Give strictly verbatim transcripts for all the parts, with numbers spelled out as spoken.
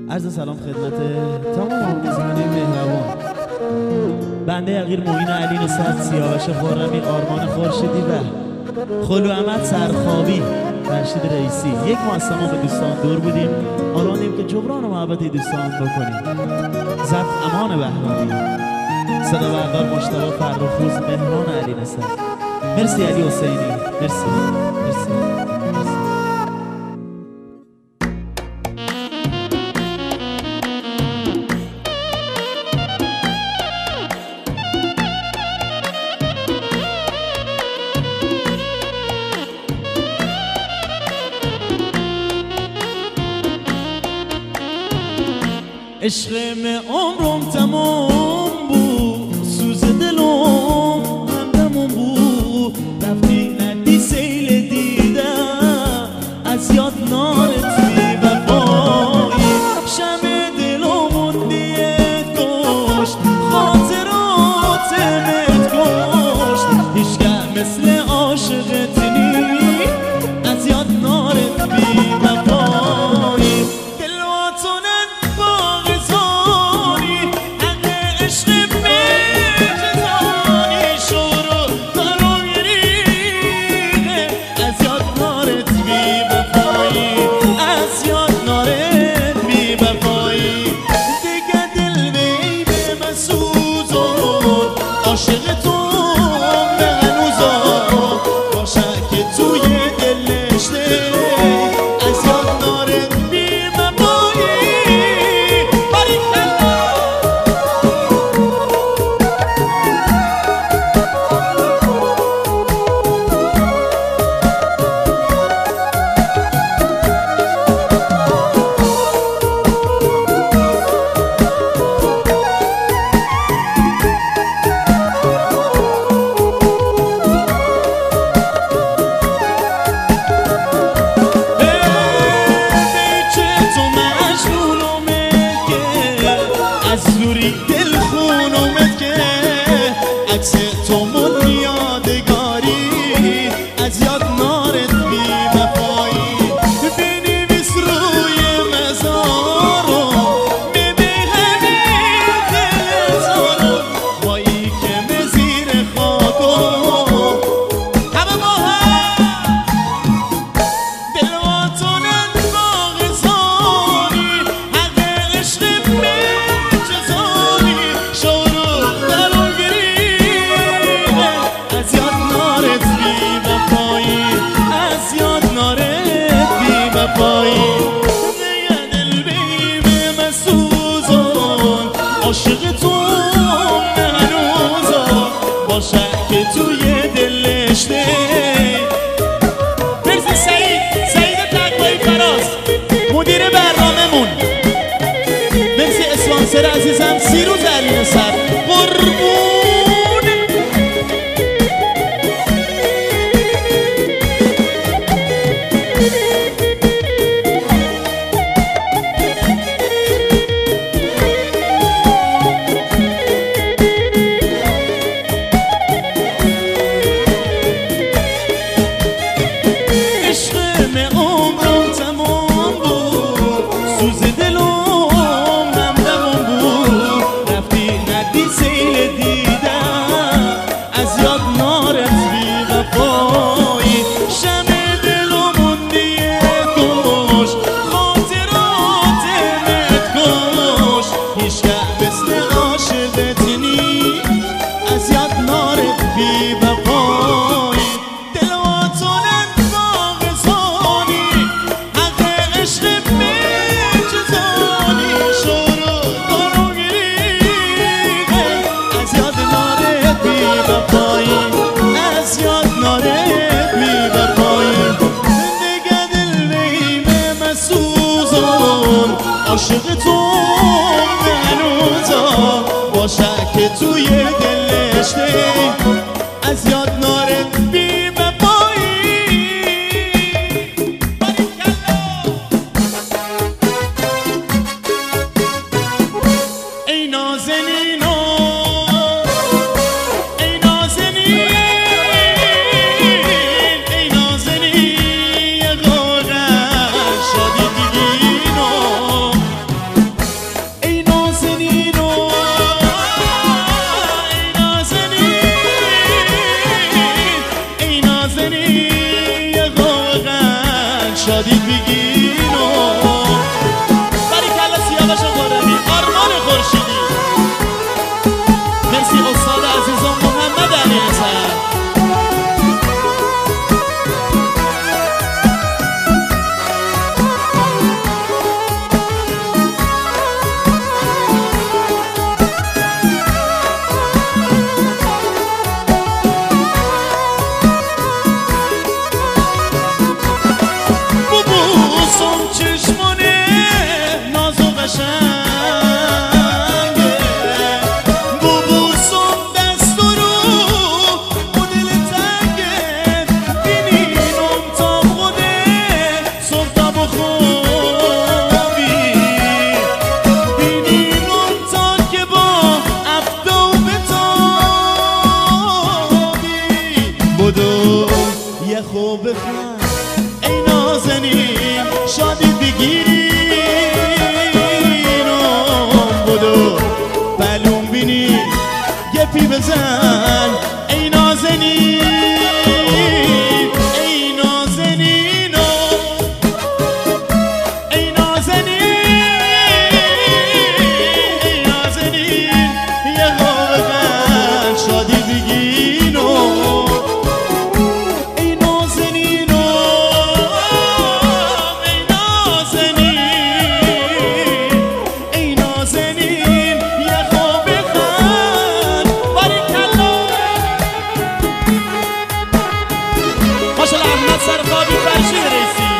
عرض سلام خدمت تمام آموزگاران مهربان. بنده یقیر معین علی نصرت، سیاوش خرمی، آرمان خورشیدی و خلو احمد سرخابی، رشید رئیسی. یک ماه از تمام دوستان دور بودیم، حالا آنیم که جبران و محبت دوستان بکنیم. ضبط امان بهرانی، صدا بردار مجتبی فرخروز، مهران علی نصرت. مرسی علی حسینی، مرسی مرسی مرسی. عشقم عمرم تمام بود، سوز دلم همدمون بود. رفتی ندی سیل دیدم، از یاد نارت بی وفایی. شمع دلمون دیت کشت، خاطراتمت کشت. هیچگه مثل عاشقت نی، از یاد نارت بی وفایی. عاشق تو هنوزا باشه که توی دلشته. مرسی سعید سعید تقوایی فراز، مدیر برنامه‌مون. مرسی اسپانسر عزیزم سیروز علی نصرت، قربون. عاشق تو هنوزا باشه که توی دلشته، از یاد ناره بی وفایی. ای نازنینا ای نازنین ای نازنین، یه غاغر شادی دیگینو بیگینو باریکلا سیاوش خرمی آرمان خورشیدی مرسی استاد عزیزم محمد علی حسن خوب بخند ای نازنین شادی بگیرینم بدو بلوم بینی گپی بزن ای نازنین ای نازنینم ای نازنین ای نازنین یه خوب بخند شادی بگیرینم سرخابی فرشید رئیسی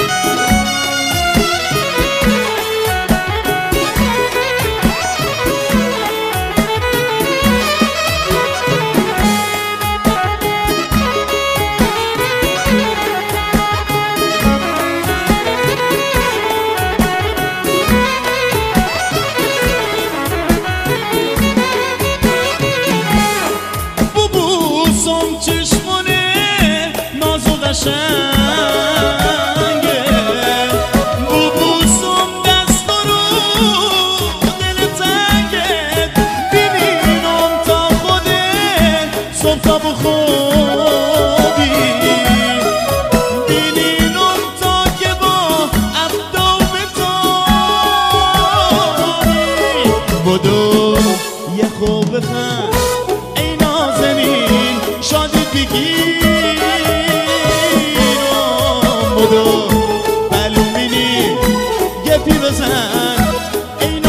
ببوسم چشمونه نازو قشنگه ببوسم دست رو دل تنگت ببینم تا خودت صبح تا بخوابی ببینم تا که با ابدا بتابی بدو یه خوب بخند ای نازنین شادی بگیر بدو بلوم بینی گپی بزن ای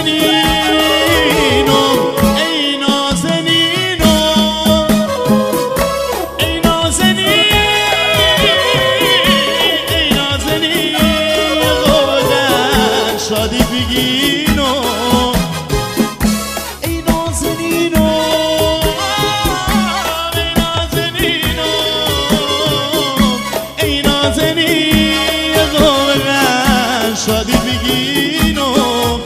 نازنینم ای نازنینم ای نازنین ای نازنین غودن شادی بگینم ای نازنینم ای نازنینم ای نازنین غودن شادی بگینم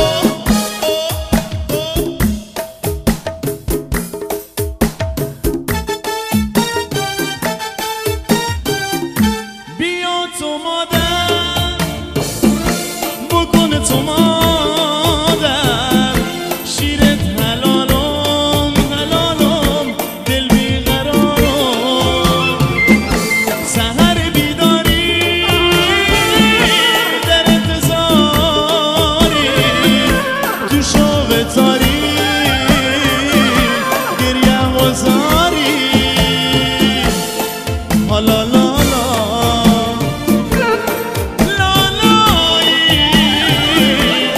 بیا تو مادر بکنه تو مادر شیرت حلالم حلالم دل بیقرارم سحر بیداری در انتظاری تو شوق تاری گریه وزاری حالا لا لا لالایی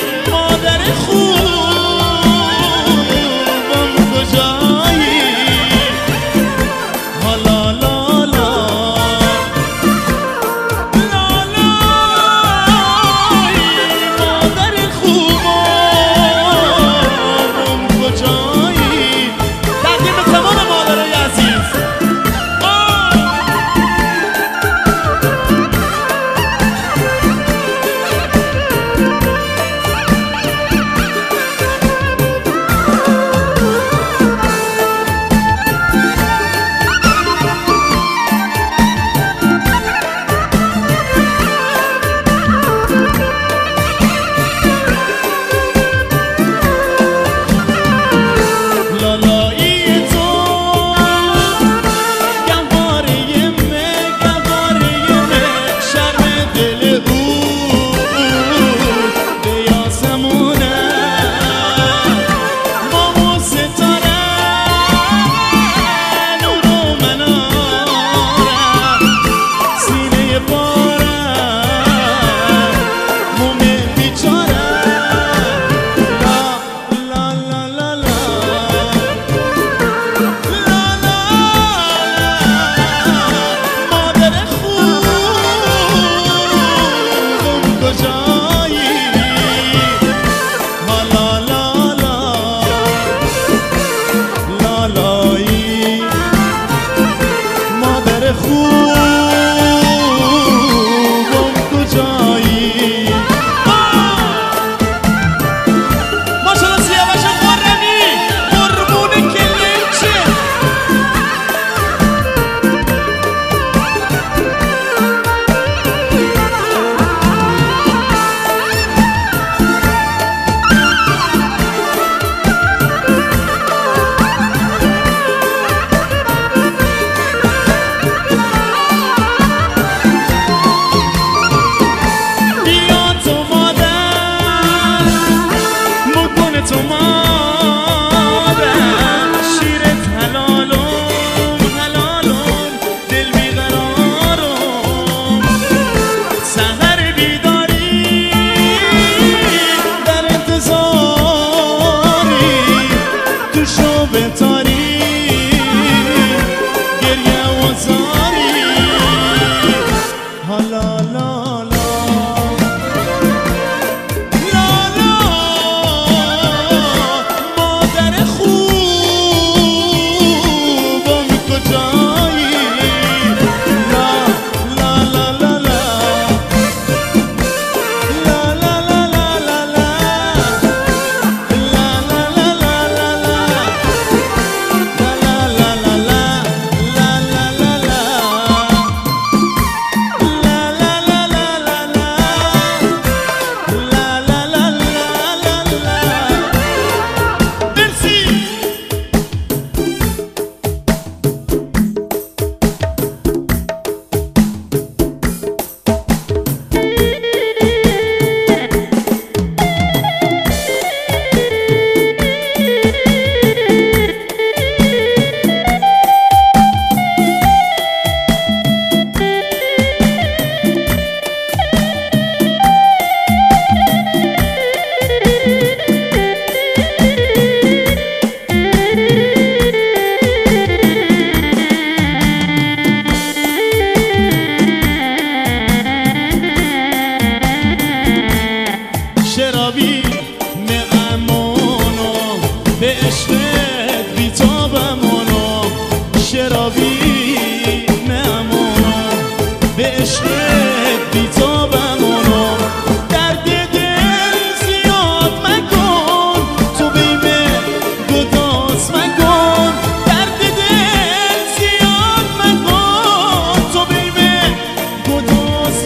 به عشقت بیتابم اونم. درد دل زیاد مکن تو بیمه گداز مکن. درد دل زیاد مکن تو بیمه گداز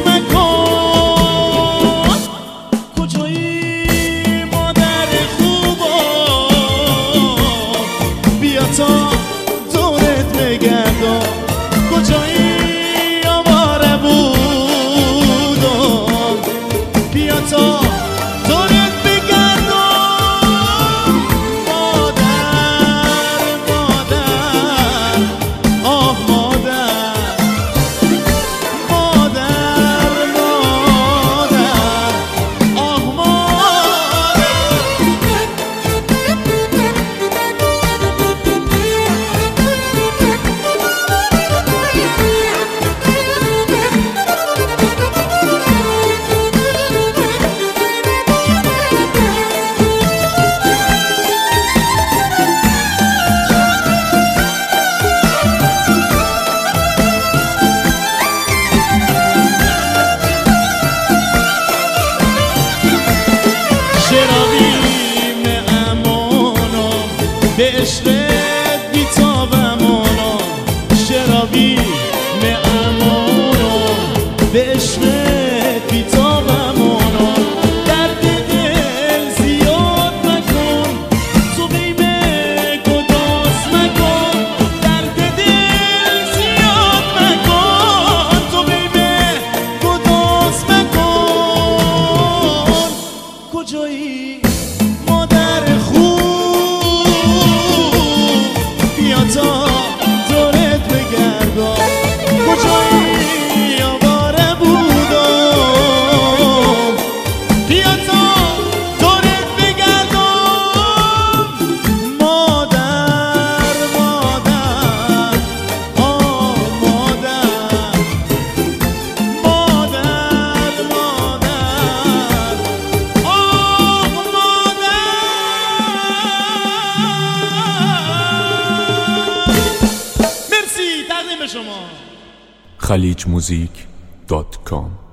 مکن. کجایی مادر خوبا بیا تا دورت بگردم. کجایی آواره بودم بیا تا دورت بگردم. مادر مادر آه مادر مادر مادر آه مادر. شرابیم امانم به عشقت بیتابم اونم. شرابیم امانم به عشقت بیتابم اونم. درد دل زیاد مکن تو بیمه گداز مکن. درد دل زیاد مکن تو بیمه گداز مکن. کجایی مادر خوب بیا تا دورت بگردم. کجایی آواره بودم بیا تا دورت بگردم. مادر مادر آه مادر مادر مادر آه مادر. مرسی تقدیم شما. خلیج موزیک دات کام